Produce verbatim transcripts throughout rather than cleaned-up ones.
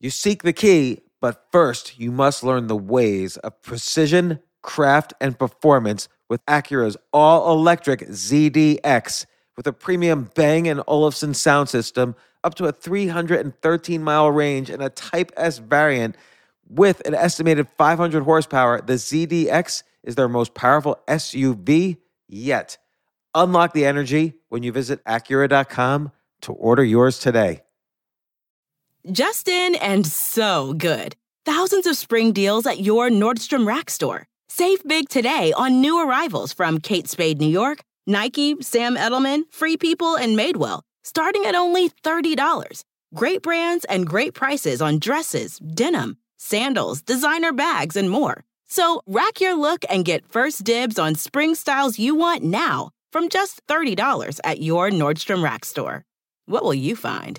You seek the key, but first you must learn the ways of precision, craft, and performance with Acura's all-electric Z D X. With a premium Bang and Olufsen sound system, up to a three hundred thirteen mile range, and a Type S variant with an estimated five hundred horsepower, the Z D X is their most powerful S U V yet. Unlock the energy when you visit Acura dot com to order yours today. Just in and so good. Thousands of spring deals at your Nordstrom Rack store. Save big today on new arrivals from Kate Spade New York, Nike, Sam Edelman, Free People, and Madewell, starting at only thirty dollars. Great brands and great prices on dresses, denim, sandals, designer bags, and more. So rack your look and get first dibs on spring styles you want now from just thirty dollars at your Nordstrom Rack store. What will you find?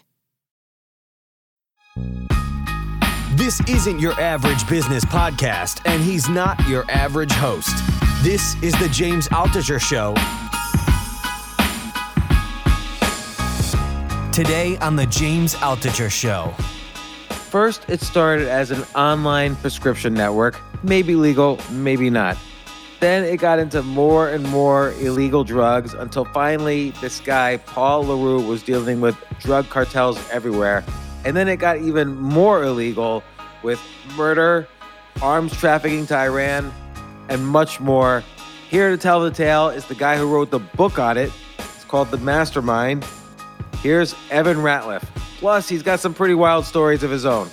This isn't your average business podcast, and he's not your average host. This is the James Altucher Show. Today on the James Altucher Show. First, it started as an online prescription network, maybe legal, maybe not. Then it got into more and more illegal drugs until finally this guy, Paul LaRue, was dealing with drug cartels everywhere. And then it got even more illegal with murder, arms trafficking to Iran, and much more. Here to tell the tale is the guy who wrote the book on it. It's called The Mastermind. Here's Evan Ratliff. Plus, he's got some pretty wild stories of his own.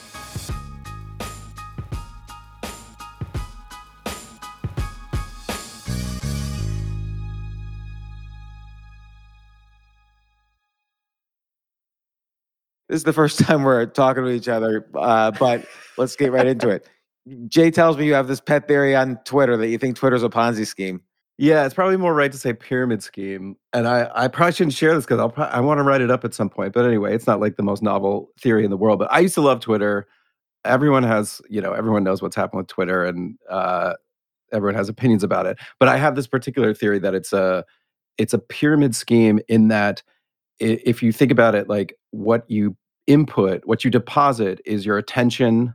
This is the first time we're talking to each other, uh, but let's get right into it. Jay tells me you have this pet theory on Twitter that you think Twitter's a Ponzi scheme. Yeah, it's probably more right to say pyramid scheme. And I, I probably shouldn't share this because I'll pro- I want to write it up at some point. But anyway, it's not like the most novel theory in the world. But I used to love Twitter. Everyone has, you know, everyone knows what's happened with Twitter, and uh, everyone has opinions about it. But I have this particular theory that it's a it's a pyramid scheme in that if you think about it, like what you input, what you deposit is your attention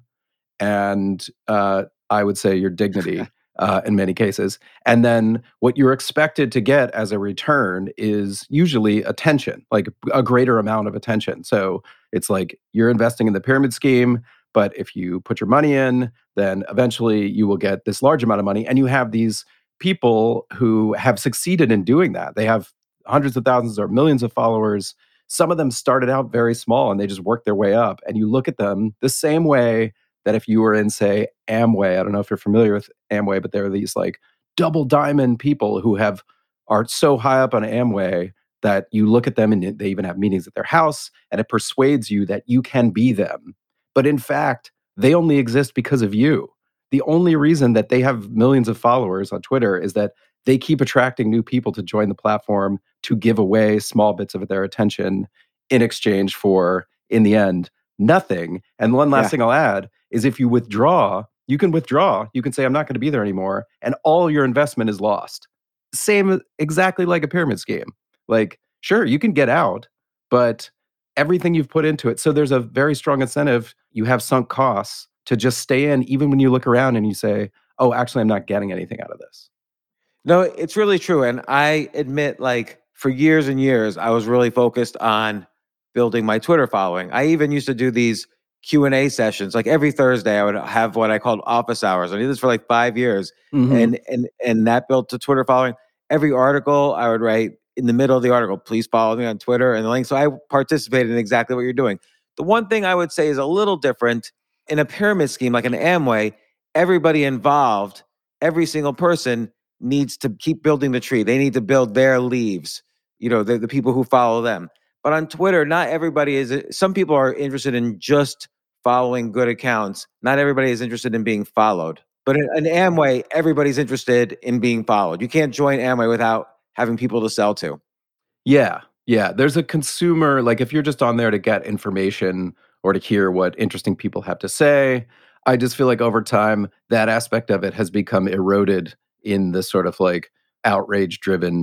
and uh, I would say your dignity uh, in many cases. And then what you're expected to get as a return is usually attention, like a greater amount of attention. So it's like you're investing in the pyramid scheme, but if you put your money in, then eventually you will get this large amount of money. And you have these people who have succeeded in doing that. They have hundreds of thousands or millions of followers. Some of them started out very small and they just worked their way up. And you look at them the same way that if you were in, say, Amway, I don't know if you're familiar with Amway, but there are these like double diamond people who have are so high up on Amway that you look at them and they even have meetings at their house and it persuades you that you can be them. But in fact, they only exist because of you. The only reason that they have millions of followers on Twitter is that they keep attracting new people to join the platform to give away small bits of their attention in exchange for, in the end, nothing. And one last yeah. thing I'll add is if you withdraw, you can withdraw. You can say, I'm not going to be there anymore. And all your investment is lost. Same, exactly like a pyramid scheme. Like, sure, you can get out, but everything you've put into it. So there's a very strong incentive. You have sunk costs to just stay in, even when you look around and you say, oh, actually, I'm not getting anything out of this. No, it's really true. And I admit, like, for years and years, I was really focused on building my Twitter following. I even used to do these Q and A sessions. Like every Thursday, I would have what I called office hours. I did this for like five years. Mm-hmm. And, and, and that built a Twitter following. Every article I would write in the middle of the article, please follow me on Twitter and the link. So I participated in exactly what you're doing. The one thing I would say is a little different in a pyramid scheme, like an Amway, everybody involved, every single person needs to keep building the tree. They need to build their leaves, you know, the, the people who follow them. But on Twitter, not everybody is, some people are interested in just following good accounts. Not everybody is interested in being followed. But in, in Amway, everybody's interested in being followed. You can't join Amway without having people to sell to. Yeah, yeah. There's a consumer, like if you're just on there to get information or to hear what interesting people have to say, I just feel like over time, that aspect of it has become eroded in the sort of like outrage-driven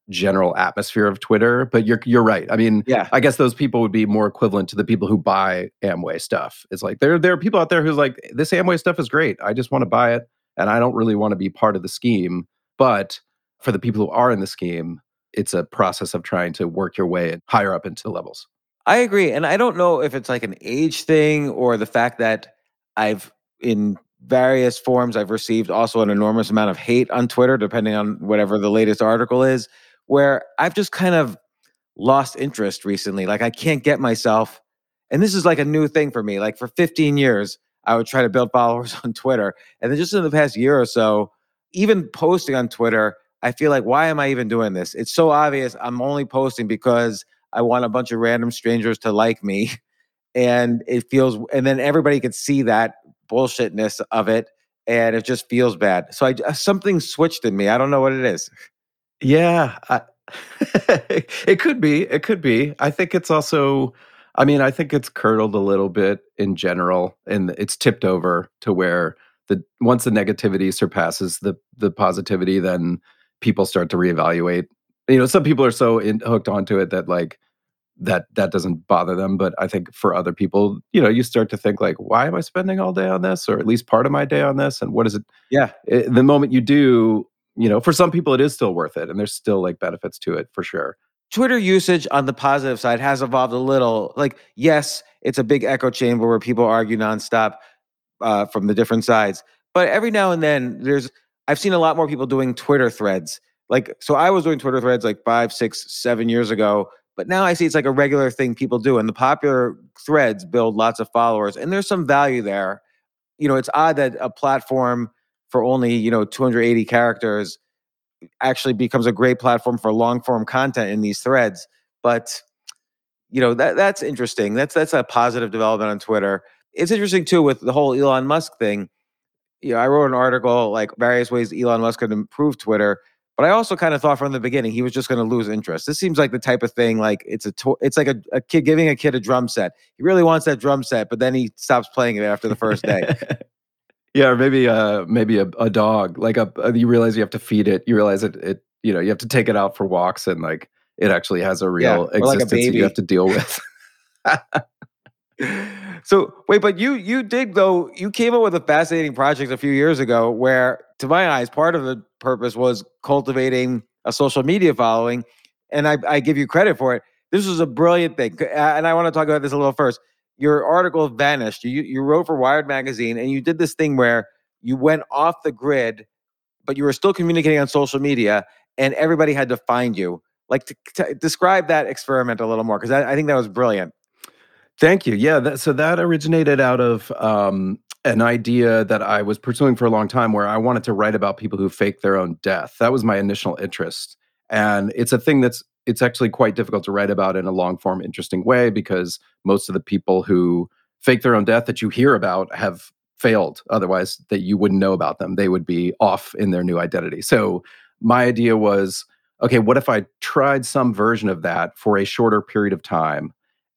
general atmosphere of Twitter. But you're you're right. I mean, Yeah. I guess those people would be more equivalent to the people who buy Amway stuff. It's like there there are people out there who's like, this Amway stuff is great. I just want to buy it, and I don't really want to be part of the scheme. But for the people who are in the scheme, it's a process of trying to work your way higher up into the levels. I agree. And I don't know if it's like an age thing or the fact that I've, in various forms, I've received also an enormous amount of hate on Twitter, depending on whatever the latest article is, where I've just kind of lost interest recently. Like I can't get myself, and this is like a new thing for me. Like for fifteen years, I would try to build followers on Twitter. And then just in the past year or so, even posting on Twitter, I feel like, why am I even doing this? It's so obvious. I'm only posting because I want a bunch of random strangers to like me. And it feels, and then everybody could see that bullshitness of it. And it just feels bad. So I, something switched in me. I don't know what it is. Yeah. I, it could be. It could be. I think it's also, I mean, I think it's curdled a little bit in general, and it's tipped over to where the once the negativity surpasses the the positivity, then people start to reevaluate. You know, some people are so in, hooked onto it that like that that doesn't bother them. But I think for other people, you know, you start to think like, why am I spending all day on this, or at least part of my day on this? And what is it? Yeah. It, the moment you do, you know, for some people it is still worth it, and there's still like benefits to it for sure. Twitter usage on the positive side has evolved a little. Like, yes, it's a big echo chamber where people argue nonstop uh, from the different sides. But every now and then, there's I've seen a lot more people doing Twitter threads. Like, so I was doing Twitter threads like five, six, seven years ago. But now I see it's like a regular thing people do. And the popular threads build lots of followers. And there's some value there. You know, it's odd that a platform for only, you know, two hundred eighty characters actually becomes a great platform for long form content in these threads. But, you know, that that's interesting. That's that's a positive development on Twitter. It's interesting too with the whole Elon Musk thing. You know, I wrote an article like various ways Elon Musk could improve Twitter, but I also kind of thought from the beginning he was just going to lose interest. This seems like the type of thing like it's a to- it's like a, a kid giving a kid a drum set. He really wants that drum set, but then he stops playing it after the first day. Yeah, or maybe uh maybe a, a dog. Like a, a you realize you have to feed it. You realize it it you know, you have to take it out for walks, and like it actually has a real Yeah, or like a existence that baby. you have to deal with. So wait, but you you did though, you came up with a fascinating project a few years ago where, to my eyes, part of the purpose was cultivating a social media following. And I, I give you credit for it. This was a brilliant thing. And I want to talk about this a little first. Your article vanished. You you wrote for Wired Magazine, and you did this thing where you went off the grid, but you were still communicating on social media, and everybody had to find you. Like, to, to describe that experiment a little more, because I, I think that was brilliant. Thank you. Yeah, that, so that originated out of um, an idea that I was pursuing for a long time, where I wanted to write about people who fake their own death. That was my initial interest, and it's a thing that's it's actually quite difficult to write about in a long form, interesting way, because most of the people who fake their own death that you hear about have failed. Otherwise, that you wouldn't know about them. They would be off in their new identity. So my idea was, okay, what if I tried some version of that for a shorter period of time?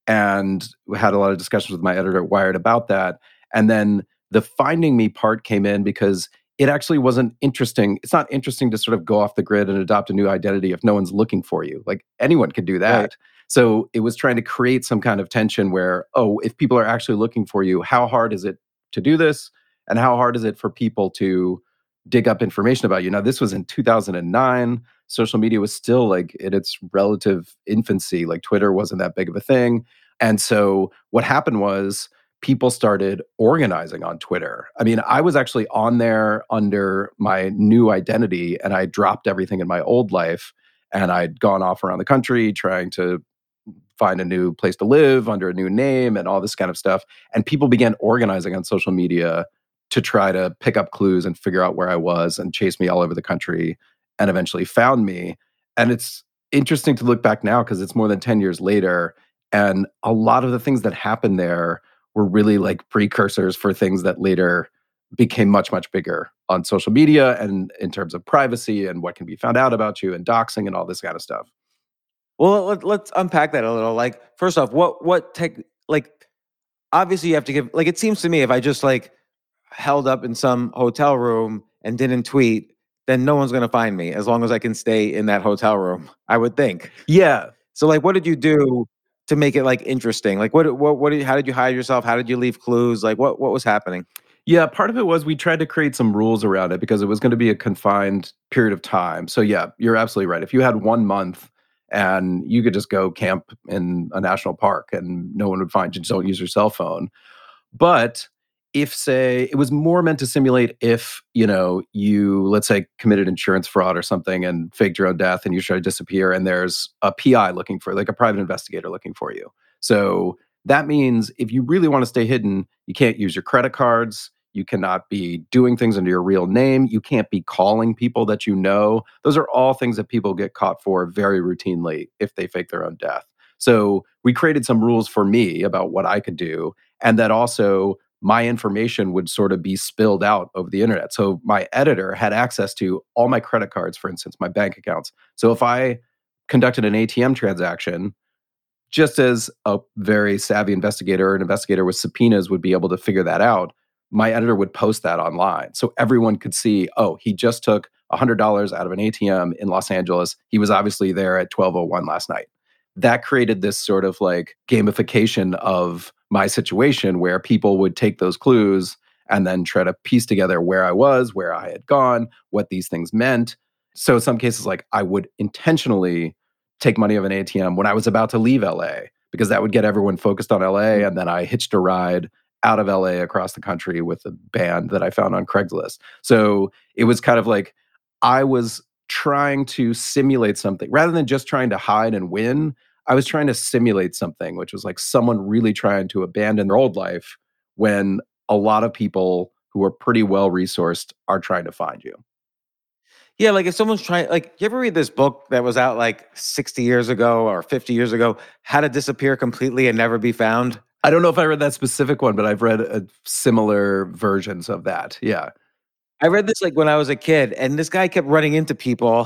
And we had a lot of discussions with my editor at Wired about that. And then the finding me part came in because it actually wasn't interesting. It's not interesting to sort of go off the grid and adopt a new identity if no one's looking for you. Like anyone could do that. Right. So it was trying to create some kind of tension where, oh, if people are actually looking for you, how hard is it to do this? And how hard is it for people to dig up information about you? Now, this was in two thousand nine. Social media was still like in its relative infancy. Like Twitter wasn't that big of a thing. And so what happened was people started organizing on Twitter. I mean, I was actually on there under my new identity, and I dropped everything in my old life, and I'd gone off around the country trying to find a new place to live under a new name and all this kind of stuff. And people began organizing on social media to try to pick up clues and figure out where I was and chase me all over the country, and eventually found me. And it's interesting to look back now because it's more than ten years later. And a lot of the things that happened there were really like precursors for things that later became much, much bigger on social media and in terms of privacy and what can be found out about you and doxing and all this kind of stuff. Well, let, let's unpack that a little. Like, first off, what what tech, like, obviously you have to give, like, it seems to me if I just like held up in some hotel room and didn't tweet, then no one's going to find me as long as I can stay in that hotel room, I would think. Yeah. So like, what did you do to make it like interesting? Like what, what, what, did, how did you hide yourself? How did you leave clues? Like what, what was happening? Yeah, part of it was we tried to create some rules around it because it was going to be a confined period of time. So yeah, you're absolutely right. If you had one month and you could just go camp in a national park and no one would find you, just don't use your cell phone. But if, say, it was more meant to simulate if, you know, you, let's say, committed insurance fraud or something and faked your own death and you try to disappear and there's a P I looking for, like a private investigator looking for you. So that means if you really want to stay hidden, you can't use your credit cards. You cannot be doing things under your real name. You can't be calling people that you know. Those are all things that people get caught for very routinely if they fake their own death. So we created some rules for me about what I could do, and that also my information would sort of be spilled out over the internet. So my editor had access to all my credit cards, for instance, my bank accounts. So if I conducted an A T M transaction, just as a very savvy investigator or an investigator with subpoenas would be able to figure that out, my editor would post that online. So everyone could see, oh, he just took one hundred dollars out of an A T M in Los Angeles. He was obviously there at twelve oh one last night. That created this sort of like gamification of my situation where people would take those clues and then try to piece together where I was, where I had gone, what these things meant. So in some cases, like I would intentionally take money of an A T M when I was about to leave L A because that would get everyone focused on L A. And then I hitched a ride out of L A across the country with a band that I found on Craigslist. So it was kind of like I was trying to simulate something rather than just trying to hide and win. I was trying to simulate something, which was like someone really trying to abandon their old life when a lot of people who are pretty well resourced are trying to find you. Yeah, like if someone's trying, like, you ever read this book that was out like sixty years ago or fifty years ago, How to Disappear Completely and Never Be Found? I don't know if I read that specific one, but I've read uh, similar versions of that. Yeah. I read this like when I was a kid, and this guy kept running into people,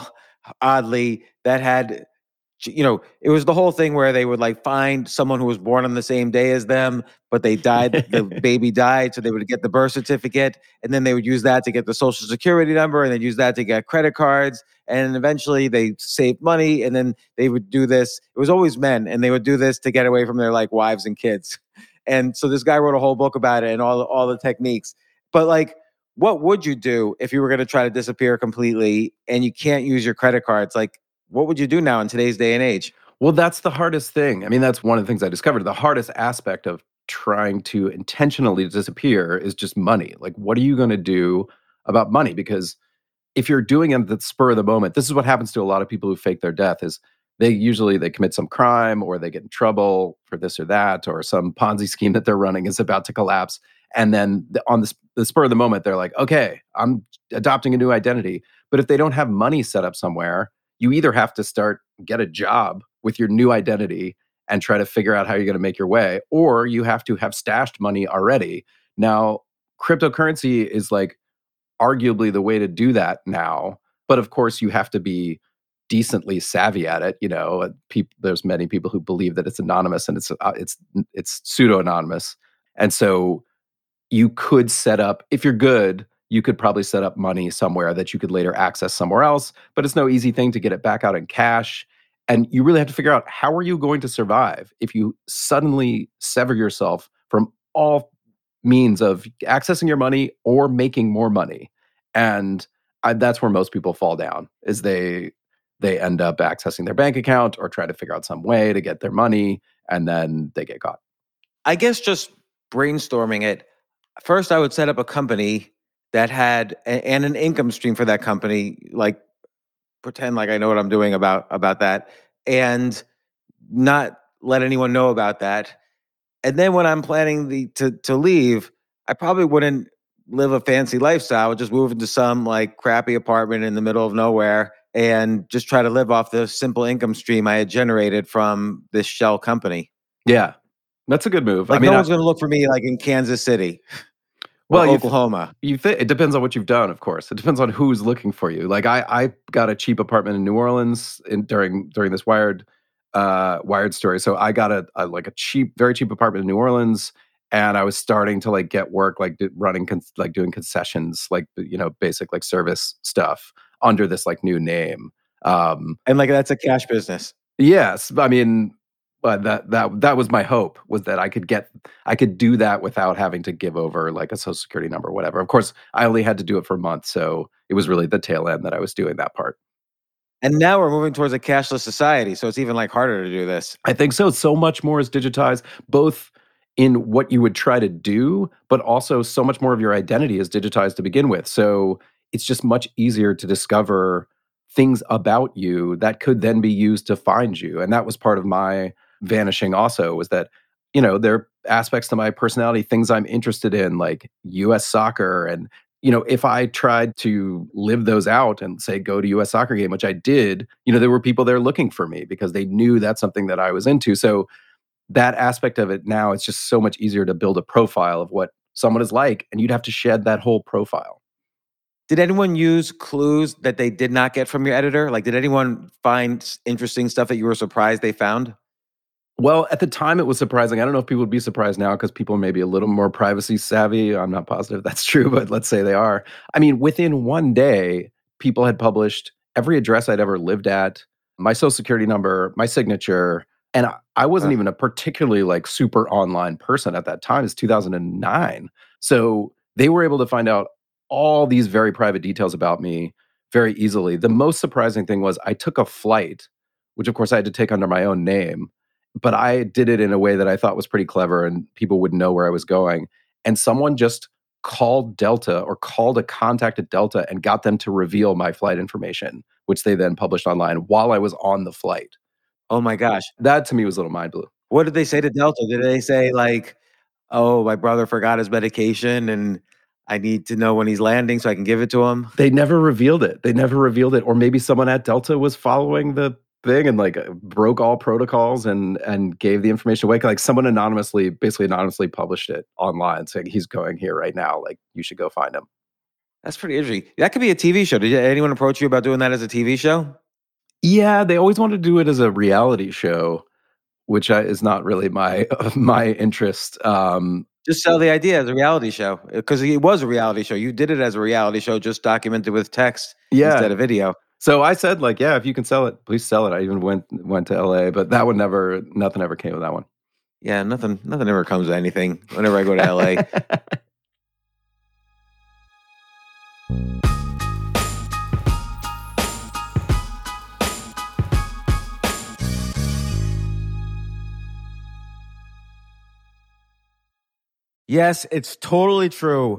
oddly, that had, you know, it was the whole thing where they would like find someone who was born on the same day as them, but they died, the baby died, so they would get the birth certificate, and then they would use that to get the social security number, and they'd use that to get credit cards, and eventually they saved money, and then they would do this. It was always men, and they would do this to get away from their like wives and kids. And so this guy wrote a whole book about it and all all the techniques. But like, what would you do if you were going to try to disappear completely and you can't use your credit cards? Like, what would you do now in today's day and age? Well, that's the hardest thing. I mean, that's one of the things I discovered. The hardest aspect of trying to intentionally disappear is just money. Like, what are you going to do about money? Because if you're doing it at the spur of the moment, this is what happens to a lot of people who fake their death is they usually they commit some crime or they get in trouble for this or that, or some Ponzi scheme that they're running is about to collapse. And then the, on the, the spur of the moment, they're like, okay, I'm adopting a new identity. But if they don't have money set up somewhere, you either have to start, get a job with your new identity and try to figure out how you're going to make your way, or you have to have stashed money already. Now, cryptocurrency is like arguably the way to do that now. But of course, you have to be decently savvy at it. You know, peop- there's many people who believe that it's anonymous and it's uh, it's it's pseudo-anonymous. And so you could set up, if you're good, you could probably set up money somewhere that you could later access somewhere else, but it's no easy thing to get it back out in cash. And you really have to figure out, how are you going to survive if you suddenly sever yourself from all means of accessing your money or making more money? And I, that's where most people fall down, is they they end up accessing their bank account or try to figure out some way to get their money, and then they get caught. I guess just brainstorming it, first I would set up a company that had a, and an income stream for that company, like pretend like I know what I'm doing about about that, and not let anyone know about that. And then when I'm planning the to to leave, I probably wouldn't live a fancy lifestyle. I would just move into some like crappy apartment in the middle of nowhere and just try to live off the simple income stream I had generated from this shell company. Yeah, that's a good move. Like I mean, no one's I, going to look for me like in Kansas City. Well, Well, you Oklahoma. You th- it depends on what you've done, of course. It depends on who's looking for you. Like I, I got a cheap apartment in New Orleans in, during during this Wired, uh, Wired story. So I got a, a like a cheap, very cheap apartment in New Orleans, and I was starting to like get work, like do, running, con- like doing concessions, like you know, basic like service stuff under this like new name. Um, and like that's a cash business. Yes, I mean, but that that that was my hope, was that I could get I could do that without having to give over like a social security number or whatever. Of course, I only had to do it for a month, so it was really the tail end that I was doing that part. And now we're moving towards a cashless society, so it's even like harder to do this. I think so. So much more is digitized, both in what you would try to do, but also so much more of your identity is digitized to begin with. So it's just much easier to discover things about you that could then be used to find you. And that was part of my vanishing also, was that, you know, there are aspects to my personality, things I'm interested in, like U S soccer. And, you know, if I tried to live those out and say, go to U S soccer game, which I did, you know, there were people there looking for me because they knew that's something that I was into. So that aspect of it now, it's just so much easier to build a profile of what someone is like, and you'd have to shed that whole profile. Did anyone use clues that they did not get from your editor? Like, did anyone find interesting stuff that you were surprised they found? Well, at the time, it was surprising. I don't know if people would be surprised now because people may be a little more privacy savvy. I'm not positive that's true, but let's say they are. I mean, within one day, people had published every address I'd ever lived at, my social security number, my signature. And I, I wasn't Huh. even a particularly like super online person at that time. It's two thousand nine. So they were able to find out all these very private details about me very easily. The most surprising thing was I took a flight, which of course I had to take under my own name, but I did it in a way that I thought was pretty clever and people wouldn't know where I was going. And someone just called Delta or called a contact at Delta and got them to reveal my flight information, which they then published online while I was on the flight. Oh my gosh. That to me was a little mind blowing. What did they say to Delta? Did they say like, oh, my brother forgot his medication and I need to know when he's landing so I can give it to him? They never revealed it. They never revealed it. Or maybe someone at Delta was following the thing and like broke all protocols and and gave the information away. Like someone anonymously, basically anonymously published it online saying he's going here right now. Like you should go find him. That's pretty interesting. That could be a T V show. Did anyone approach you about doing that as a T V show? Yeah, they always wanted to do it as a reality show, which I, is not really my my interest. Um, Just sell the idea as a reality show, because it was a reality show. You did it as a reality show, just documented with text yeah. instead of video. So I said, like, yeah, if you can sell it, please sell it. I even went went to L A, but that one never, nothing ever came of that one. Yeah, nothing, nothing ever comes of anything. Whenever I go to L A. Yes, it's totally true.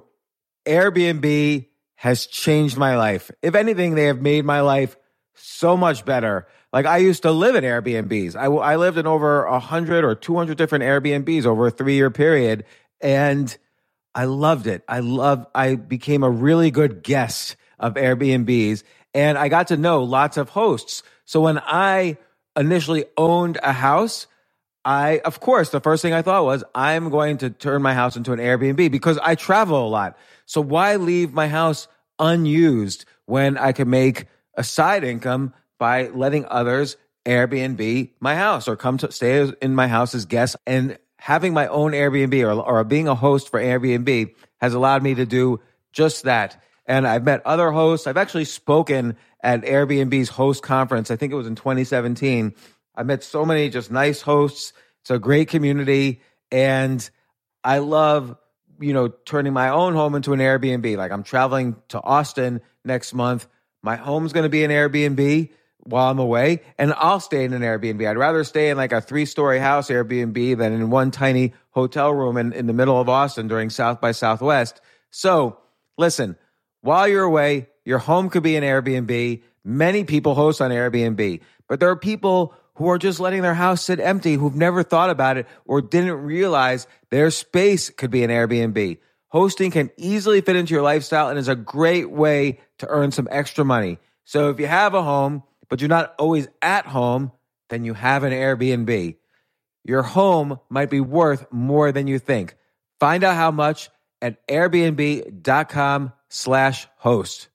Airbnb has changed my life. If anything, they have made my life so much better. Like I used to live in Airbnbs. I, I lived in over one hundred or two hundred different Airbnbs over a three-year period, and I loved it. I loved, I became a really good guest of Airbnbs, and I got to know lots of hosts. So when I initially owned a house, I, of course, the first thing I thought was, I'm going to turn my house into an Airbnb because I travel a lot. So why leave my house unused when I can make a side income by letting others Airbnb my house or come to stay in my house as guests? And having my own Airbnb or, or being a host for Airbnb has allowed me to do just that. And I've met other hosts. I've actually spoken at Airbnb's host conference. I think it was in twenty seventeen. I met so many just nice hosts. It's a great community. And I love, you know, turning my own home into an Airbnb. Like I'm traveling to Austin next month. My home's going to be an Airbnb while I'm away, and I'll stay in an Airbnb. I'd rather stay in like a three-story house Airbnb than in one tiny hotel room in, in the middle of Austin during South by Southwest. So listen, while you're away, your home could be an Airbnb. Many people host on Airbnb, but there are people who are just letting their house sit empty, who've never thought about it or didn't realize their space could be an Airbnb. Hosting can easily fit into your lifestyle and is a great way to earn some extra money. So if you have a home, but you're not always at home, then you have an Airbnb. Your home might be worth more than you think. Find out how much at airbnb.com slash host.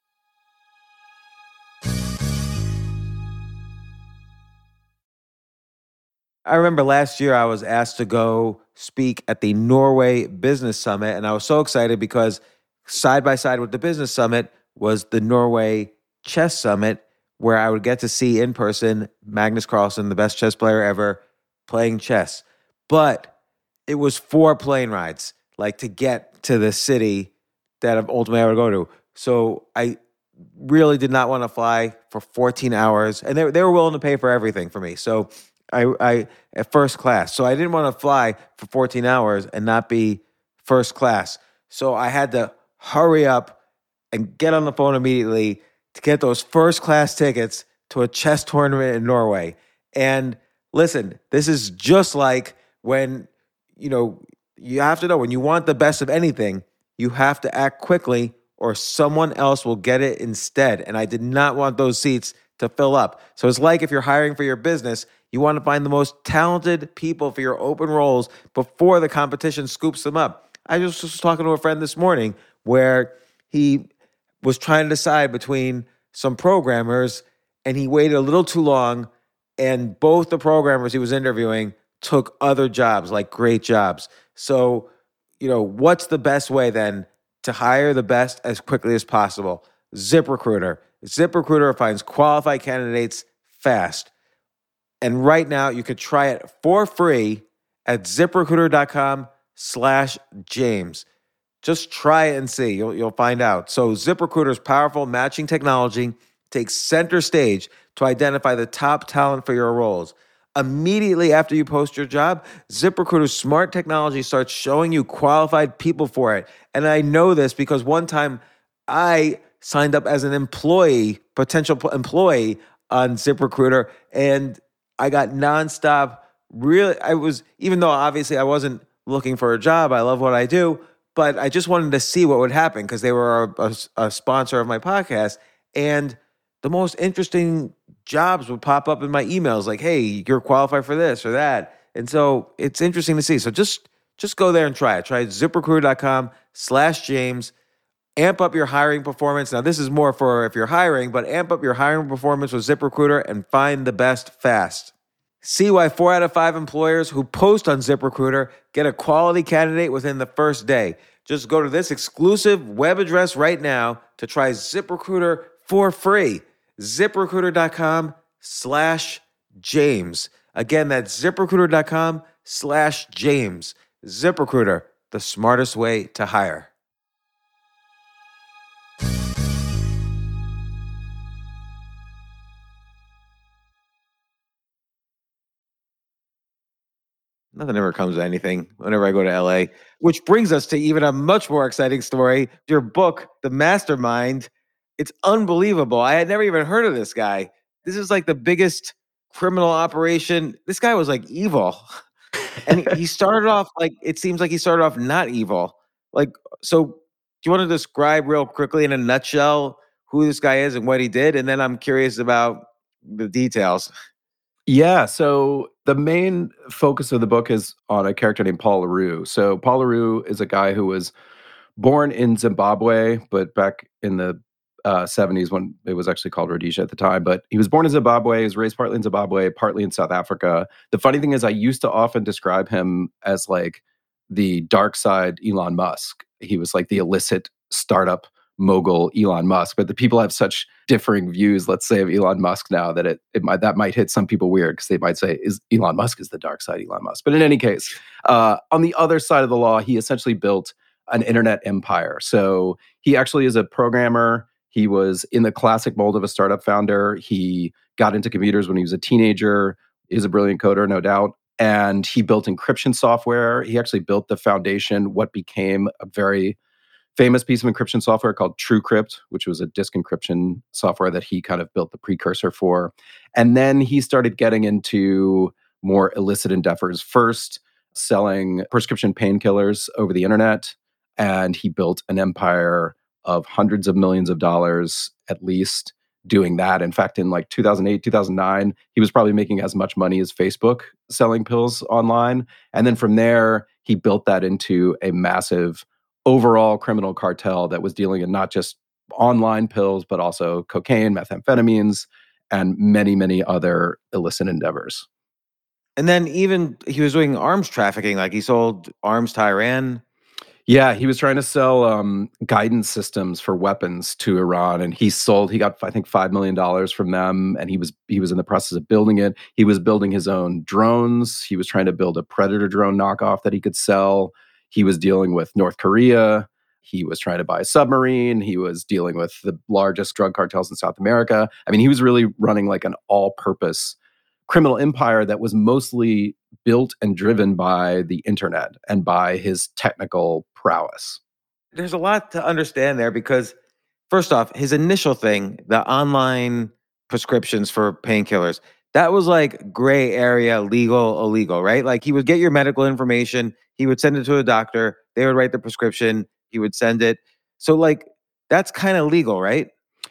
I remember last year I was asked to go speak at the Norway Business Summit, and I was so excited because side by side with the Business Summit was the Norway chess summit where I would get to see in person Magnus Carlsen, the best chess player ever, playing chess. But it was four plane rides, like to get to the city that ultimately I would go to. So I really did not want to fly for fourteen hours, and they they were willing to pay for everything for me. So I I at first class. So I didn't want to fly for fourteen hours and not be first class. So I had to hurry up and get on the phone immediately to get those first class tickets to a chess tournament in Norway. And listen, this is just like when, you know, you have to know when you want the best of anything, you have to act quickly or someone else will get it instead. And I did not want those seats to fill up. So it's like if you're hiring for your business, you want to find the most talented people for your open roles before the competition scoops them up. I just was talking to a friend this morning where he was trying to decide between some programmers and he waited a little too long, and both the programmers he was interviewing took other jobs, like great jobs. So, you know, what's the best way then to hire the best as quickly as possible? ZipRecruiter. ZipRecruiter finds qualified candidates fast. And right now you could try it for free at ZipRecruiter.com slash James. Just try it and see. You'll, you'll find out. So ZipRecruiter's powerful matching technology takes center stage to identify the top talent for your roles. Immediately after you post your job, ZipRecruiter's smart technology starts showing you qualified people for it. And I know this because one time I signed up as an employee, potential employee on ZipRecruiter, and I got nonstop. Really, I was, even though obviously I wasn't looking for a job, I love what I do, but I just wanted to see what would happen because they were a, a, a sponsor of my podcast. And the most interesting jobs would pop up in my emails like, hey, you're qualified for this or that. And so it's interesting to see. So just just go there and try it. Try ZipRecruiter.com slash James. Amp up your hiring performance. Now, this is more for if you're hiring, but amp up your hiring performance with ZipRecruiter and find the best fast. See why four out of five employers who post on ZipRecruiter get a quality candidate within the first day. Just go to this exclusive web address right now to try ZipRecruiter for free. ZipRecruiter.com slash James. Again, that's ZipRecruiter.com slash James. ZipRecruiter, the smartest way to hire. Nothing ever comes to anything whenever I go to L A, which brings us to even a much more exciting story. Your book, The Mastermind, it's unbelievable. I had never even heard of this guy. This is like the biggest criminal operation. This guy was like evil. And he started off like, it seems like he started off not evil. Like, so do you want to describe real quickly in a nutshell who this guy is and what he did? And then I'm curious about the details. Yeah, so the main focus of the book is on a character named Paul LaRue. So Paul LaRue is a guy who was born in Zimbabwe, but back in the uh, seventies when it was actually called Rhodesia at the time. But he was born in Zimbabwe, he was raised partly in Zimbabwe, partly in South Africa. The funny thing is I used to often describe him as like the dark side Elon Musk. He was like the illicit startup mogul Elon Musk, but the people have such differing views, let's say, of Elon Musk now that it, it might that might hit some people weird because they might say, is Elon Musk is the dark side Elon Musk. But in any case, uh, on the other side of the law, he essentially built an internet empire. So he actually is a programmer. He was in the classic mold of a startup founder. He got into computers when he was a teenager. He's a brilliant coder, no doubt. And he built encryption software. He actually built the foundation, what became a very famous piece of encryption software called TrueCrypt, which was a disk encryption software that he kind of built the precursor for. And then he started getting into more illicit endeavors. First, selling prescription painkillers over the internet. And he built an empire of hundreds of millions of dollars, at least, doing that. In fact, in like two thousand eight, two thousand nine, he was probably making as much money as Facebook selling pills online. And then from there, he built that into a massive overall criminal cartel that was dealing in not just online pills, but also cocaine, methamphetamines, and many, many other illicit endeavors. And then even he was doing arms trafficking, like he sold arms to Iran. Yeah, he was trying to sell um, guidance systems for weapons to Iran, and he sold. He got, I think, five million dollars from them, and he was he was in the process of building it. He was building his own drones. He was trying to build a Predator drone knockoff that he could sell. He was dealing with North Korea. He was trying to buy a submarine. He was dealing with the largest drug cartels in South America. I mean, he was really running like an all-purpose criminal empire that was mostly built and driven by the internet and by his technical prowess. There's a lot to understand there because, first off, his initial thing, the online prescriptions for painkillers, that was like gray area, legal, illegal, right? Like he would get your medical information, he would send it to a doctor, they would write the prescription, he would send it. So, like, that's kind of legal, right?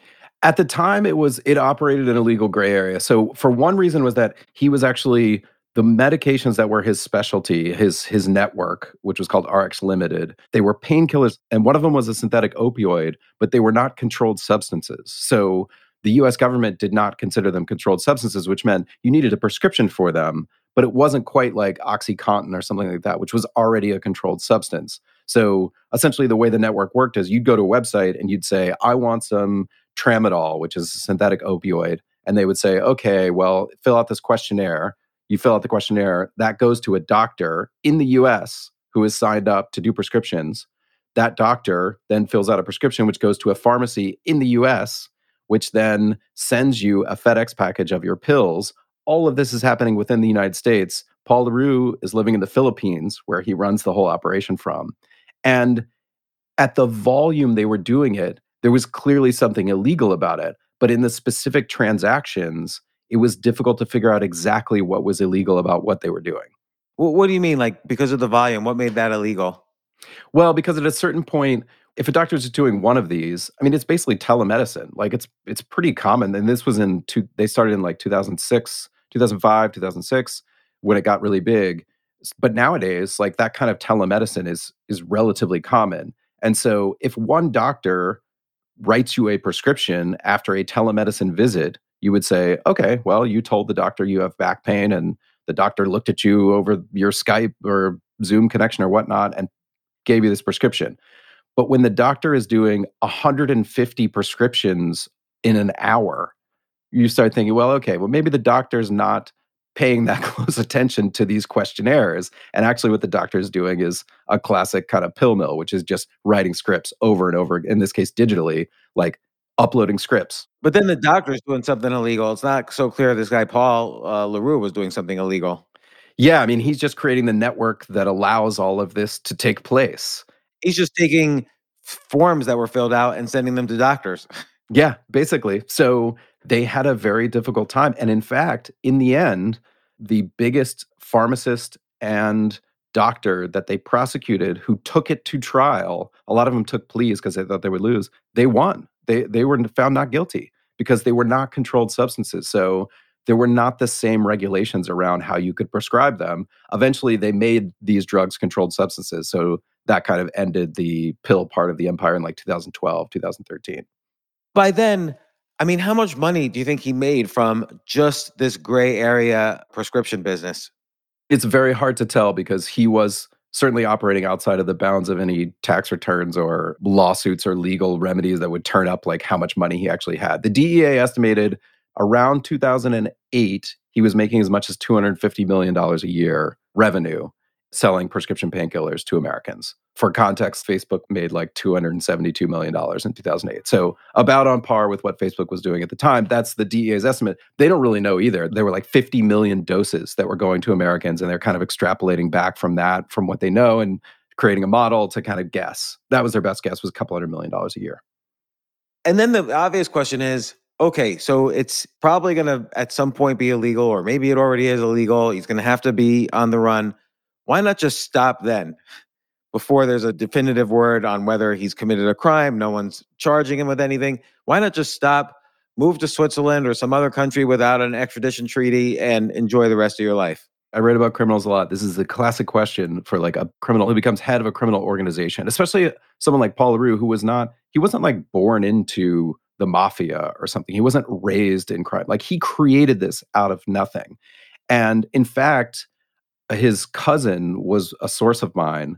At the time, it was it operated in a legal gray area. So for one reason was that he was actually the medications that were his specialty, his his network, which was called R X Limited, they were painkillers, and one of them was a synthetic opioid, but they were not controlled substances. So the U S government did not consider them controlled substances, which meant you needed a prescription for them, but it wasn't quite like OxyContin or something like that, which was already a controlled substance. So essentially the way the network worked is you'd go to a website and you'd say, I want some tramadol, which is a synthetic opioid. And they would say, okay, well, fill out this questionnaire. You fill out the questionnaire. That goes to a doctor in the U S who is signed up to do prescriptions. That doctor then fills out a prescription, which goes to a pharmacy in the U S, which then sends you a FedEx package of your pills. All of this is happening within the United States. Paul LaRue is living in the Philippines, where he runs the whole operation from. And at the volume they were doing it, there was clearly something illegal about it. But in the specific transactions, it was difficult to figure out exactly what was illegal about what they were doing. Well, what do you mean? Like, because of the volume, what made that illegal? Well, because at a certain point, if a doctor is doing one of these, I mean, it's basically telemedicine. Like it's it's pretty common. And this was in, two, they started in like two thousand six, two thousand five, two thousand six, when it got really big. But nowadays, like that kind of telemedicine is is relatively common. And so if one doctor writes you a prescription after a telemedicine visit, you would say, okay, well, you told the doctor you have back pain and the doctor looked at you over your Skype or Zoom connection or whatnot and gave you this prescription. But when the doctor is doing one hundred fifty prescriptions in an hour, you start thinking, well, okay, well, maybe the doctor's not paying that close attention to these questionnaires. And actually what the doctor is doing is a classic kind of pill mill, which is just writing scripts over and over, in this case, digitally, like uploading scripts. But then the doctor's doing something illegal. It's not so clear this guy, Paul uh, LaRue, was doing something illegal. Yeah, I mean, he's just creating the network that allows all of this to take place. He's just taking forms that were filled out and sending them to doctors. Yeah, basically. So they had a very difficult time. And in fact, in the end, the biggest pharmacist and doctor that they prosecuted who took it to trial, a lot of them took pleas because they thought they would lose, they won. They, they were found not guilty because they were not controlled substances. So there were not the same regulations around how you could prescribe them. Eventually, they made these drugs controlled substances. So that kind of ended the pill part of the empire in like two thousand twelve, two thousand thirteen. By then, I mean, how much money do you think he made from just this gray area prescription business? It's very hard to tell because he was certainly operating outside of the bounds of any tax returns or lawsuits or legal remedies that would turn up like how much money he actually had. The D E A estimated around two thousand eight, he was making as much as two hundred fifty million dollars a year revenue selling prescription painkillers to Americans. For context, Facebook made like two hundred seventy-two million dollars in two thousand eight. So about on par with what Facebook was doing at the time. That's the D E A's estimate. They don't really know either. There were like fifty million doses that were going to Americans, and they're kind of extrapolating back from that, from what they know, and creating a model to kind of guess. That was their best guess, was a couple hundred million dollars a year. And then the obvious question is, okay, so it's probably going to at some point be illegal, or maybe it already is illegal. He's going to have to be on the run. Why not just stop then? Before there's a definitive word on whether he's committed a crime, no one's charging him with anything. Why not just stop, move to Switzerland or some other country without an extradition treaty and enjoy the rest of your life? I read about criminals a lot. This is the classic question for like a criminal who becomes head of a criminal organization, especially someone like Paul LaRue, who was not, he wasn't like born into the mafia or something. He wasn't raised in crime. Like he created this out of nothing. And in fact, his cousin was a source of mine.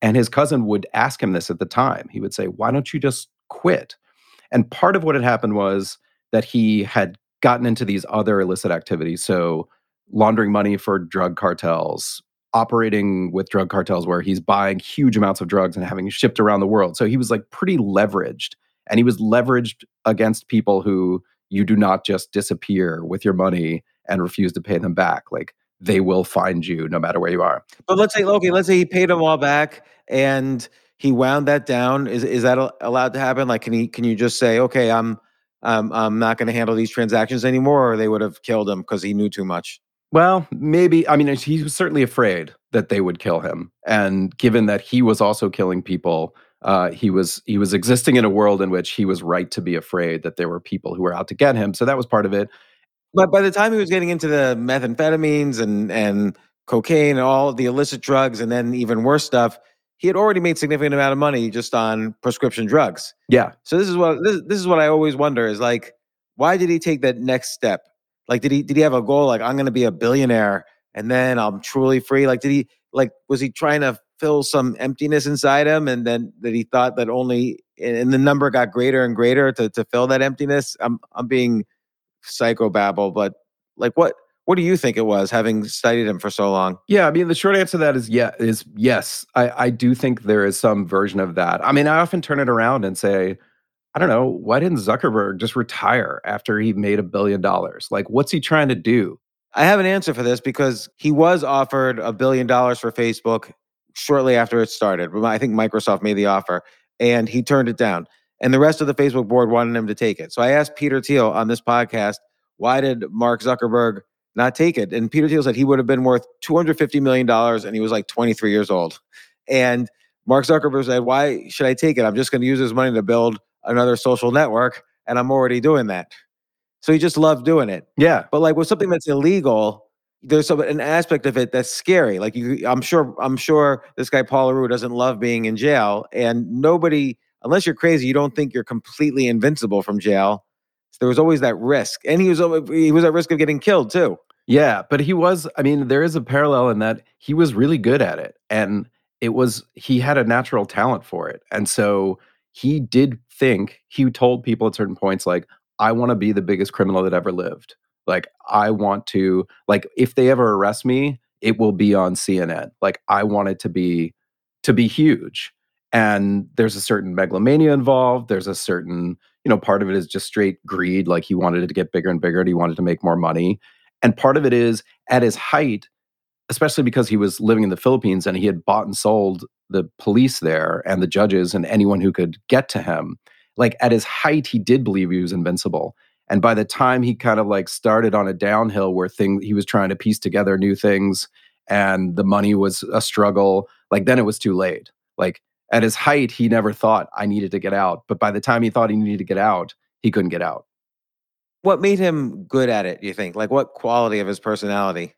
And his cousin would ask him this at the time. He would say, why don't you just quit? And part of what had happened was that he had gotten into these other illicit activities. So laundering money for drug cartels, operating with drug cartels where he's buying huge amounts of drugs and having shipped around the world. So he was like pretty leveraged. And he was leveraged against people who you do not just disappear with your money and refuse to pay them back. Like they will find you no matter where you are. But let's say, okay, let's say he paid them all back and he wound that down. Is is that al- allowed to happen? Like, can he can you just say, okay, I'm um, I'm not going to handle these transactions anymore, or they would have killed him because he knew too much? Well, maybe. I mean, he was certainly afraid that they would kill him, and given that he was also killing people, uh, he was he was existing in a world in which he was right to be afraid that there were people who were out to get him. So that was part of it. But by the time he was getting into the methamphetamines and and cocaine and all the illicit drugs, and then even worse stuff, he had already made significant amount of money just on prescription drugs. Yeah, So this is what this, this is what I always wonder is like, why did he take that next step? Like, did he did he have a goal like I'm going to be a billionaire and then I'm truly free? Like, did he like was he trying to fill some emptiness inside him, and then that he thought that only and the number got greater and greater to to fill that emptiness? I'm I'm being psychobabble, but like what what do you think it was, having studied him for so long? yeah. I mean, the short answer to that is yeah, is yes. I I do think there is some version of that. I mean, I often turn it around and say, I don't know, why didn't Zuckerberg just retire after he made a billion dollars? Like, what's he trying to do? I have an answer for this because he was offered a billion dollars for Facebook shortly after it started. I think Microsoft made the offer and he turned it down. And the rest of the Facebook board wanted him to take it. So I asked Peter Thiel on this podcast, why did Mark Zuckerberg not take it? And Peter Thiel said he would have been worth two hundred fifty million dollars and he was like twenty-three years old. And Mark Zuckerberg said, why should I take it? I'm just going to use this money to build another social network and I'm already doing that. So he just loved doing it. Yeah. But like with something that's illegal, there's some, an aspect of it that's scary. Like you, I'm sure, I'm sure this guy Paul LaRue doesn't love being in jail, and nobody, unless you're crazy, you don't think you're completely invincible from jail. So there was always that risk, and he was al- he was at risk of getting killed too. Yeah, but he was, I mean, there is a parallel in that he was really good at it. And it was, he had a natural talent for it. And so he did think, he told people at certain points, like, I want to be the biggest criminal that ever lived. Like, I want to, like, if they ever arrest me, it will be on C N N. Like, I want it to be, to be huge. And there's a certain megalomania involved. There's a certain, you know, part of it is just straight greed. Like, he wanted it to get bigger and bigger and he wanted to make more money. And part of it is at his height, especially because he was living in the Philippines and he had bought and sold the police there and the judges and anyone who could get to him. Like at his height, he did believe he was invincible. And by the time he kind of like started on a downhill where thing he was trying to piece together new things and the money was a struggle, like then it was too late. Like at his height, he never thought I needed to get out. But by the time he thought he needed to get out, he couldn't get out. What made him good at it, you think? Like what quality of his personality?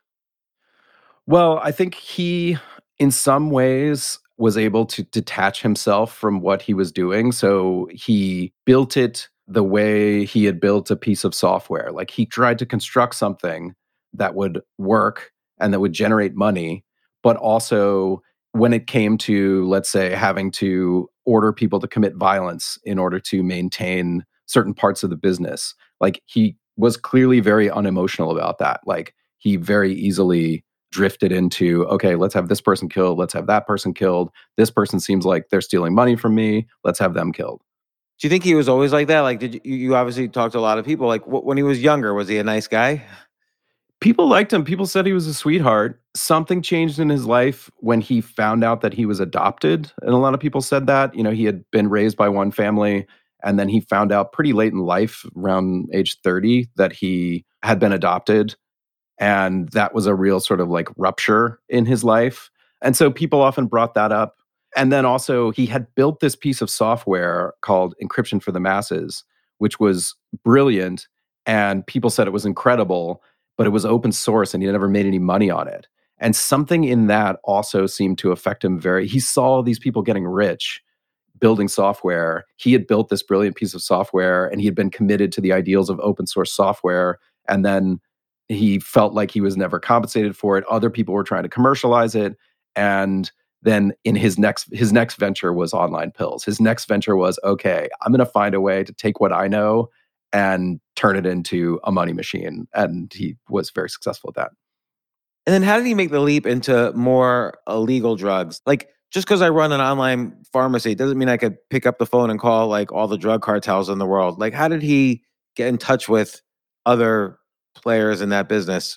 Well, I think he, in some ways, was able to detach himself from what he was doing. So he built it the way he had built a piece of software. Like he tried to construct something that would work and that would generate money, but also when it came to, let's say, having to order people to commit violence in order to maintain certain parts of the business, like he was clearly very unemotional about that. Like he very easily drifted into, okay, let's have this person killed. Let's have that person killed. This person seems like they're stealing money from me. Let's have them killed. Do you think he was always like that? Like, did you, you obviously talked to a lot of people. Like wh- when he was younger, was he a nice guy? People liked him. People said he was a sweetheart. Something changed in his life when he found out that he was adopted. And a lot of people said that, you know, he had been raised by one family. And then he found out pretty late in life, around age thirty, that he had been adopted. And that was a real sort of like rupture in his life. And so people often brought that up. And then also he had built this piece of software called Encryption for the Masses, which was brilliant. And people said it was incredible, but it was open source and he never made any money on it. And something in that also seemed to affect him very, he saw these people getting rich building software. He had built this brilliant piece of software and he had been committed to the ideals of open source software. And then he felt like he was never compensated for it. Other people were trying to commercialize it. And then in his next his next venture was online pills. His next venture was, okay, I'm going to find a way to take what I know and turn it into a money machine. And he was very successful at that. And then how did he make the leap into more illegal drugs? Like, just because I run an online pharmacy doesn't mean I could pick up the phone and call like all the drug cartels in the world. Like, how did he get in touch with other players in that business?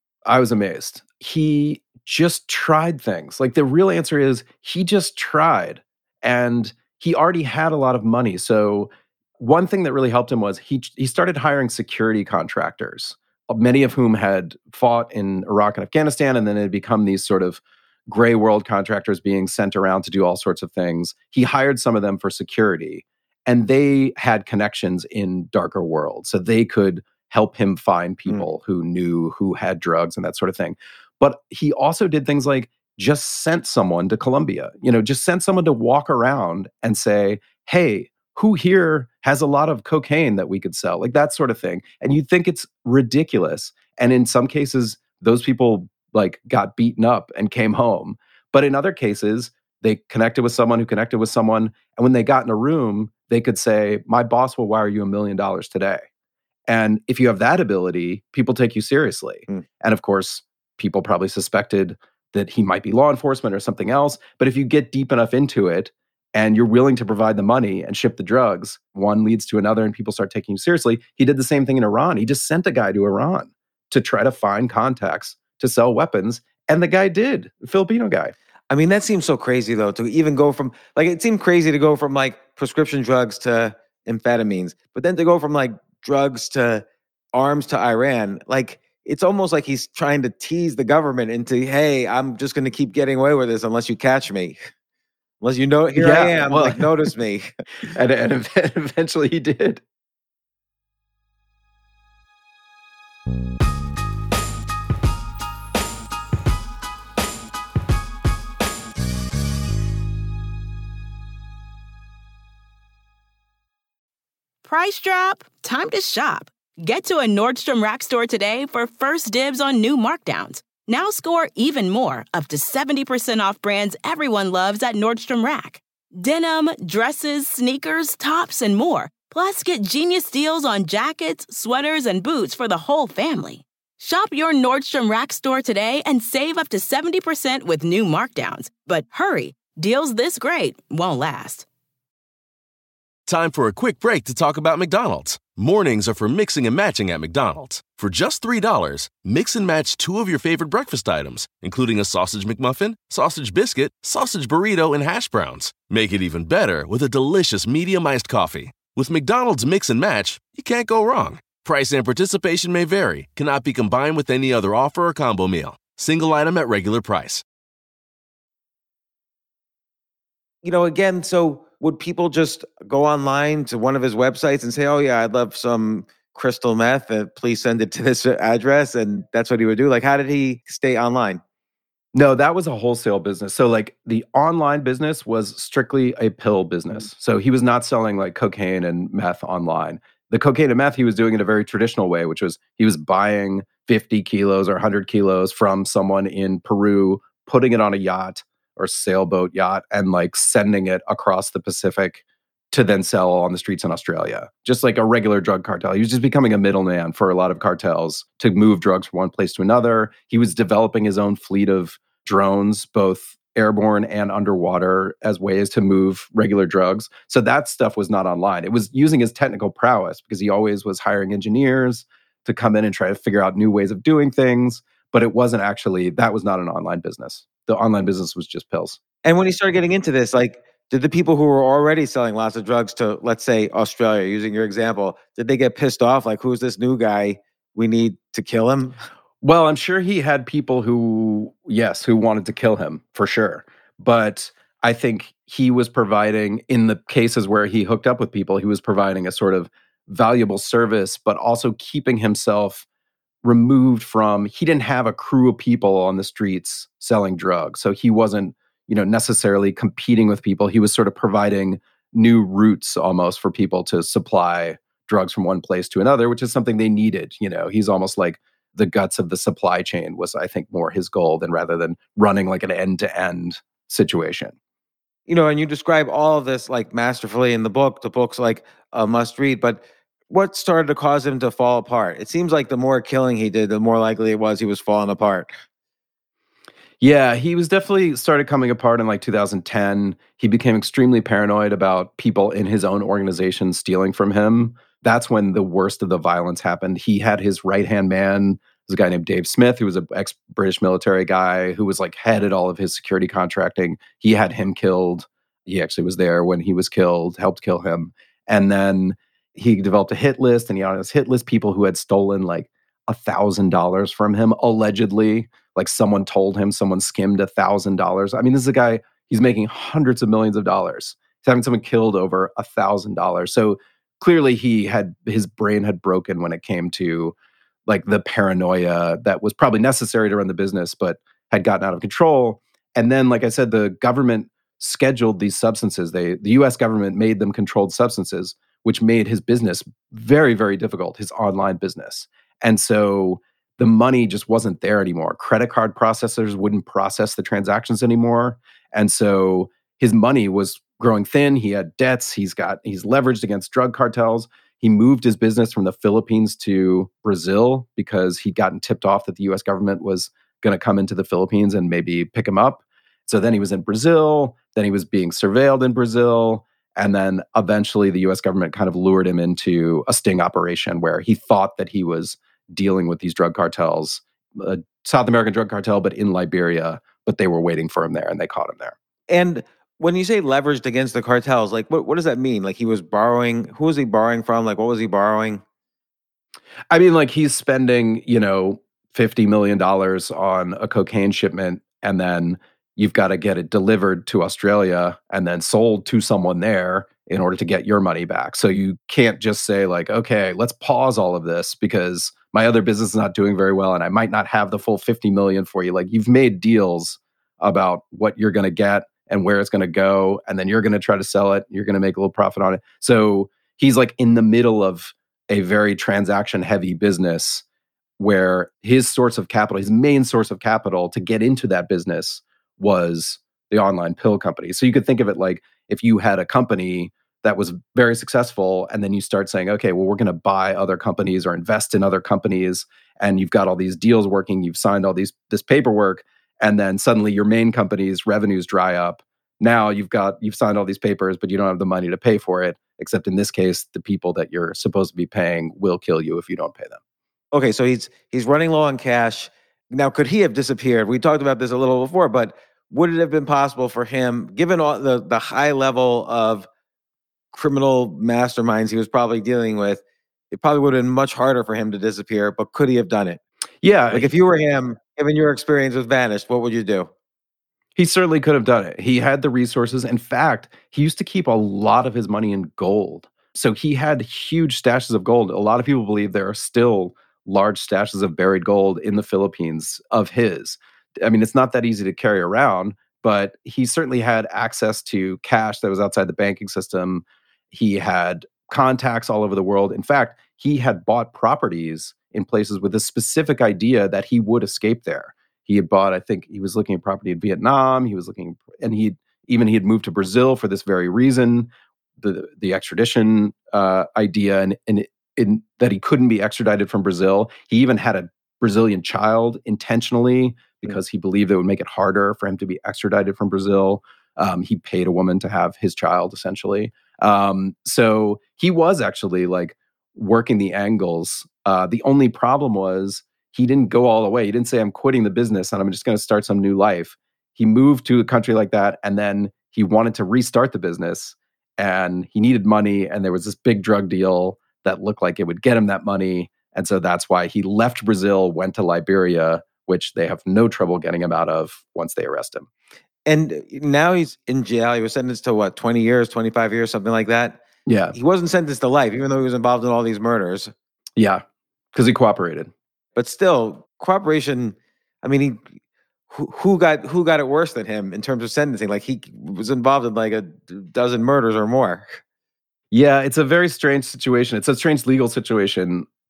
I was amazed. He just tried things. Like, the real answer is he just tried. And he already had a lot of money. So one thing that really helped him was he he started hiring security contractors, many of whom had fought in Iraq and Afghanistan, and then had become these sort of gray world contractors being sent around to do all sorts of things. He hired some of them for security, and they had connections in darker worlds, so they could help him find people mm. who knew who had drugs and that sort of thing. But he also did things like just sent someone to Colombia, you know, just sent someone to walk around and say, hey, who here has a lot of cocaine that we could sell? Like that sort of thing. And you think it's ridiculous. And in some cases, those people like got beaten up and came home. But in other cases, they connected with someone who connected with someone. And when they got in a room, they could say, my boss will wire you a million dollars today. And if you have that ability, people take you seriously. Mm. And of course, people probably suspected that he might be law enforcement or something else. But if you get deep enough into it and you're willing to provide the money and ship the drugs, one leads to another and people start taking you seriously. He did the same thing in Iran. He just sent a guy to Iran to try to find contacts to sell weapons. And the guy did, the Filipino guy. I mean, that seems so crazy though, to even go from, like, it seemed crazy to go from like prescription drugs to amphetamines, but then to go from like drugs to arms to Iran. Like, it's almost like he's trying to tease the government into, hey, I'm just going to keep getting away with this unless you catch me. Unless you know, here yeah, I am, well, like, notice me. and, and eventually he did. Price drop? Time to shop. Get to a Nordstrom Rack store today for first dibs on new markdowns. Now score even more, up to seventy percent off brands everyone loves at Nordstrom Rack. Denim, dresses, sneakers, tops, and more. Plus, get genius deals on jackets, sweaters, and boots for the whole family. Shop your Nordstrom Rack store today and save up to seventy percent with new markdowns. But hurry, deals this great won't last. Time for a quick break to talk about McDonald's. Mornings are for mixing and matching at McDonald's. For just three dollars, mix and match two of your favorite breakfast items, including a sausage McMuffin, sausage biscuit, sausage burrito, and hash browns. Make it even better with a delicious medium iced coffee. With McDonald's Mix and Match, you can't go wrong. Price and participation may vary. Cannot be combined with any other offer or combo meal. Single item at regular price. You know, again, so would people just go online to one of his websites and say, oh, yeah, I'd love some crystal meth, uh, please send it to this address? And that's what he would do? Like, how did he stay online? No, that was a wholesale business. So like the online business was strictly a pill business. So he was not selling like cocaine and meth online. The cocaine and meth, he was doing it a very traditional way, which was he was buying fifty kilos or one hundred kilos from someone in Peru, putting it on a yacht or sailboat yacht and like sending it across the Pacific to then sell on the streets in Australia. Just like a regular drug cartel. He was just becoming a middleman for a lot of cartels to move drugs from one place to another. He was developing his own fleet of drones, both airborne and underwater, as ways to move regular drugs. So that stuff was not online. It was using his technical prowess because he always was hiring engineers to come in and try to figure out new ways of doing things. But it wasn't actually, that was not an online business. The online business was just pills. And when he started getting into this, like, did the people who were already selling lots of drugs to, let's say, Australia, using your example, did they get pissed off? Like, who's this new guy? We need to kill him? Well, I'm sure he had people who, yes, who wanted to kill him, for sure. But I think he was providing, in the cases where he hooked up with people, he was providing a sort of valuable service, but also keeping himself removed from, he didn't have a crew of people on the streets selling drugs. So he wasn't, you know, necessarily competing with people. He was sort of providing new routes almost for people to supply drugs from one place to another, which is something they needed. You know, he's almost like the guts of the supply chain was, I think, more his goal than rather than running like an end-to-end situation. You know, and you describe all of this like masterfully in the book. The book's like a must read, but what started to cause him to fall apart? It seems like the more killing he did, the more likely it was he was falling apart. Yeah, he was definitely started coming apart in like two thousand ten. He became extremely paranoid about people in his own organization stealing from him. That's when the worst of the violence happened. He had his right-hand man, was a guy named Dave Smith, who was an ex-British military guy who was like headed all of his security contracting. He had him killed. He actually was there when he was killed, helped kill him. And then he developed a hit list, and he on his hit list people who had stolen like a thousand dollars from him, allegedly. Like someone told him someone skimmed a thousand dollars. I mean, this is a guy, he's making hundreds of millions of dollars. He's having someone killed over a thousand dollars. So clearly he had, his brain had broken when it came to like the paranoia that was probably necessary to run the business, but had gotten out of control. And then, like I said, the government scheduled these substances. They, the U S government made them controlled substances, which made his business very, very difficult, his online business. And so the money just wasn't there anymore. Credit card processors wouldn't process the transactions anymore. And so his money was growing thin. He had debts. He's got, he's leveraged against drug cartels. He moved his business from the Philippines to Brazil because he'd gotten tipped off that the U S government was going to come into the Philippines and maybe pick him up. So then he was in Brazil. Then he was being surveilled in Brazil. And then eventually the U S government kind of lured him into a sting operation where he thought that he was dealing with these drug cartels, a South American drug cartel, but in Liberia, but they were waiting for him there and they caught him there. And when you say leveraged against the cartels, like what, what does that mean? Like he was borrowing, who was he borrowing from? Like what was he borrowing? I mean, like he's spending, you know, fifty million dollars on a cocaine shipment, and then you've got to get it delivered to Australia and then sold to someone there in order to get your money back. So you can't just say like, okay, let's pause all of this because my other business is not doing very well and I might not have the full fifty million for you. Like you've made deals about what you're going to get and where it's going to go. And then you're going to try to sell it. You're going to make a little profit on it. So he's like in the middle of a very transaction heavy business where his source of capital, his main source of capital to get into that business was the online pill company. So you could think of it like if you had a company that was very successful and then you start saying, okay, well, we're going to buy other companies or invest in other companies, and you've got all these deals working, you've signed all these this paperwork, and then suddenly your main company's revenues dry up. Now you've got you've signed all these papers, but you don't have the money to pay for it, except in this case, the people that you're supposed to be paying will kill you if you don't pay them. Okay, so he's he's running low on cash. Now, could he have disappeared? We talked about this a little before, but would it have been possible for him, given all the, the high level of criminal masterminds he was probably dealing with, it probably would have been much harder for him to disappear, but could he have done it? Yeah. Like if you were him, given your experience with Vanished, what would you do? He certainly could have done it. He had the resources. In fact, he used to keep a lot of his money in gold. So he had huge stashes of gold. A lot of people believe there are still large stashes of buried gold in the Philippines of his. I mean, it's not that easy to carry around, but he certainly had access to cash that was outside the banking system. He had contacts all over the world. In fact, he had bought properties in places with a specific idea that he would escape there. He had bought, I think he was looking at property in Vietnam. He was looking, and he even he had moved to Brazil for this very reason, the the extradition uh, idea, and and in, that he couldn't be extradited from Brazil. He even had a Brazilian child intentionally because he believed it would make it harder for him to be extradited from Brazil. Um, he paid a woman to have his child, essentially. Um, so he was actually like working the angles. Uh, the only problem was he didn't go all the way. He didn't say, I'm quitting the business and I'm just going to start some new life. He moved to a country like that, and then he wanted to restart the business, and he needed money, and there was this big drug deal that looked like it would get him that money. And so that's why he left Brazil, went to Liberia, which they have no trouble getting him out of once they arrest him. And now he's in jail. He was sentenced to what, twenty years, twenty-five years, something like that? Yeah. He wasn't sentenced to life, even though he was involved in all these murders. Yeah, because he cooperated. But still, cooperation, I mean, he who, who got who got it worse than him in terms of sentencing? Like he was involved in like a dozen murders or more. Yeah, it's a very strange situation. It's a strange legal situation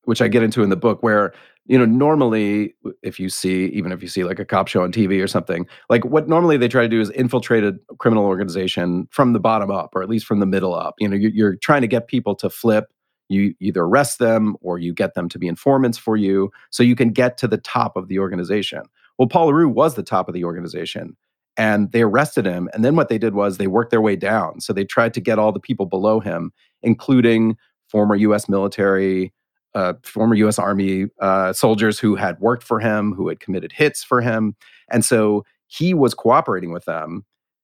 which I get into in the book, where, you know, normally if you see, even if you see like a cop show on T V or something, like what normally they try to do is infiltrate a criminal organization from the bottom up, or at least from the middle up. You know, you're, you're trying to get people to flip. You either arrest them or you get them to be informants for you so you can get to the top of the organization. Well, Paul LaRue was the top of the organization, and they arrested him. And then what they did was they worked their way down. So they tried to get all the people below him, including former U S military, uh, former U S Army uh, soldiers who had worked for him, who had committed hits for him. And so he was cooperating with them.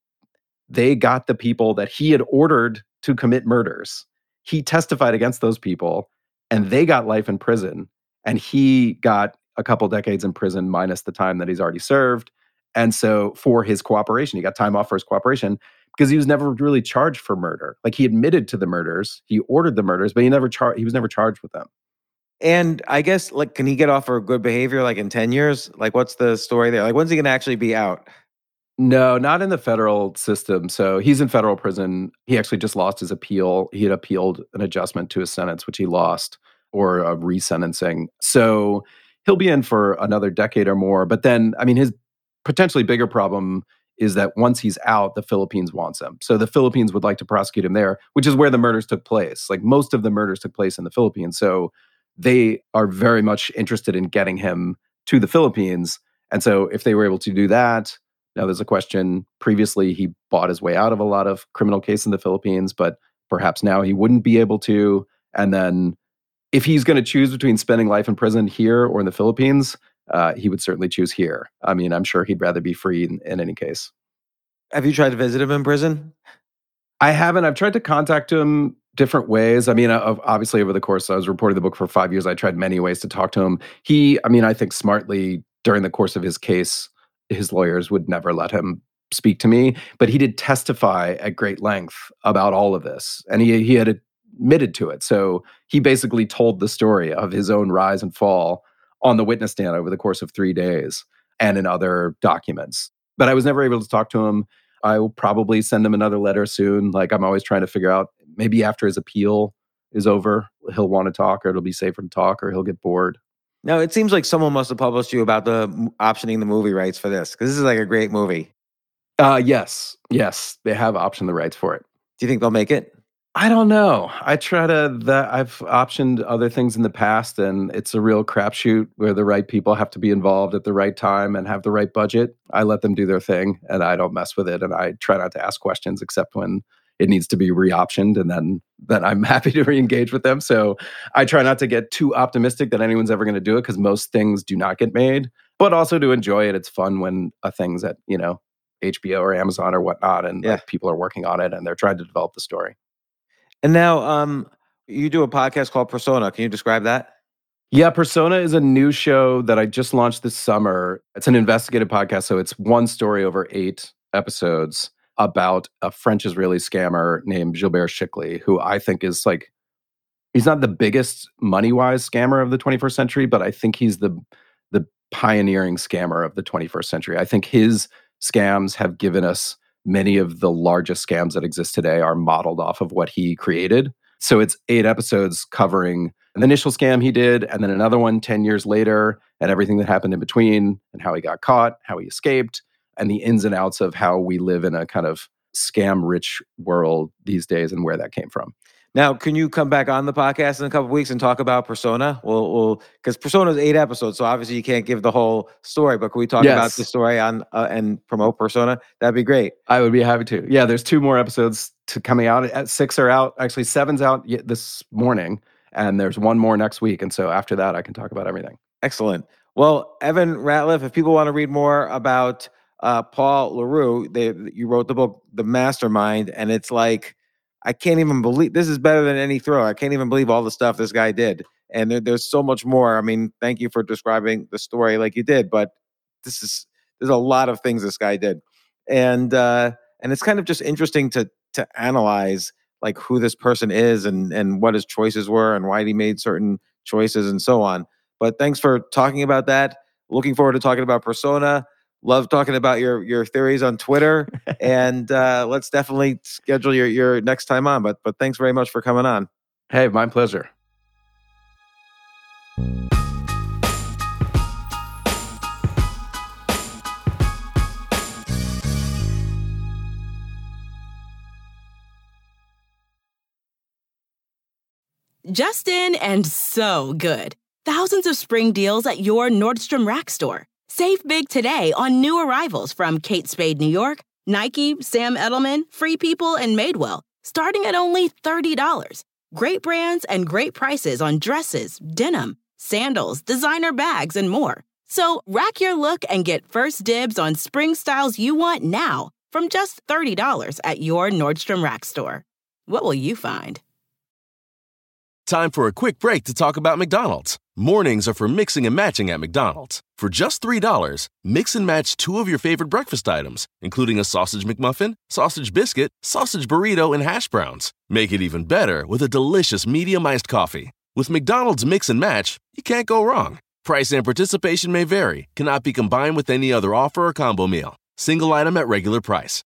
They got the people that he had ordered to commit murders. He testified against those people, and they got life in prison. And he got a couple decades in prison minus the time that he's already served. And so for his cooperation, he got time off for his cooperation because he was never really charged for murder. Like, he admitted to the murders, he ordered the murders, but he never char- he was never charged with them. And I guess, like, can he get off for good behavior, like in ten years? Like, what's the story there? Like, when's he going to actually be out? No, not in the federal system. So he's in federal prison. He actually just lost his appeal. He had appealed an adjustment to his sentence, which he lost, or a resentencing. So he'll be in for another decade or more. But then, I mean, his potentially bigger problem is that once he's out, the Philippines wants him. So the Philippines would like to prosecute him there, which is where the murders took place. Like, most of the murders took place in the Philippines. So they are very much interested in getting him to the Philippines. And so if they were able to do that, now there's a question. Previously, he bought his way out of a lot of criminal cases in the Philippines, but perhaps now he wouldn't be able to. And then if he's going to choose between spending life in prison here or in the Philippines, uh, he would certainly choose here. I mean, I'm sure he'd rather be free in, in any case. Have you tried to visit him in prison? I haven't. I've tried to contact him different ways. I mean, uh, obviously over the course, I was reporting the book for five years. I tried many ways to talk to him. He, I mean, I think smartly during the course of his case, his lawyers would never let him speak to me, but he did testify at great length about all of this. And he, he had admitted to it. So he basically told the story of his own rise and fall on the witness stand over the course of three days and in other documents. But I was never able to talk to him. I will probably send him another letter soon. Like, I'm always trying to figure out, maybe after his appeal is over, he'll want to talk, or it'll be safer to talk, or he'll get bored. No, it seems like someone must have published you about the m- optioning the movie rights for this, because this is like a great movie. Uh, yes, yes, they have optioned the rights for it. Do you think they'll make it? I don't know. I try to, that I've optioned other things in the past, and it's a real crapshoot where the right people have to be involved at the right time and have the right budget. I let them do their thing, and I don't mess with it, and I try not to ask questions except when it needs to be re-optioned, and then then I'm happy to re-engage with them. So I try not to get too optimistic that anyone's ever going to do it, because most things do not get made, but also to enjoy it. It's fun when a thing's at, you know, H B O or Amazon or whatnot, and Yeah. like, people are working on it and they're trying to develop the story. And now, um, you do a podcast called Persona. Can you describe that? Yeah, Persona is a new show that I just launched this summer. It's an investigative podcast, so it's one story over eight episodes about a French-Israeli scammer named Gilbert Chikli, who I think is like, he's not the biggest money-wise scammer of the twenty-first century, but I think he's the the pioneering scammer of the twenty-first century. I think his scams have given us many of the largest scams that exist today are modeled off of what he created. So it's eight episodes covering an initial scam he did, and then another one ten years later, and everything that happened in between, and how he got caught, how he escaped, and the ins and outs of how we live in a kind of scam-rich world these days and where that came from. Now, can you come back on the podcast in a couple of weeks and talk about Persona? We'll, we'll, because Persona is eight episodes, so obviously you can't give the whole story. But can we talk Yes. about the story on uh, and promote Persona? That'd be great. I would be happy to. Yeah, there's two more episodes to coming out. At six are out. Actually, seven's out y- this morning, and there's one more next week. And so after that, I can talk about everything. Excellent. Well, Evan Ratliff, if people want to read more about uh, Paul LaRue, they you wrote the book The Mastermind, and it's like, I can't even believe this is better than any thriller. I can't even believe all the stuff this guy did. And there, there's so much more. I mean, thank you for describing the story like you did, but this is there's a lot of things this guy did. And uh, and it's kind of just interesting to to analyze like who this person is and and what his choices were and why he made certain choices and so on. But thanks for talking about that. Looking forward to talking about Persona. Love talking about your your theories on Twitter, and uh, let's definitely schedule your your next time on. But but thanks very much for coming on. Hey, my pleasure. Justin and so good. Thousands of spring deals at your Nordstrom Rack store. Save big today on new arrivals from Kate Spade New York, Nike, Sam Edelman, Free People, and Madewell, starting at only thirty dollars. Great brands and great prices on dresses, denim, sandals, designer bags, and more. So rack your look and get first dibs on spring styles you want now from just thirty dollars at your Nordstrom Rack store. What will you find? Time for a quick break to talk about McDonald's. Mornings are for mixing and matching at McDonald's. For just three dollars, mix and match two of your favorite breakfast items, including a sausage McMuffin, sausage biscuit, sausage burrito, and hash browns. Make it even better with a delicious medium iced coffee. With McDonald's Mix and Match, you can't go wrong. Price and participation may vary, cannot be combined with any other offer or combo meal. Single item at regular price.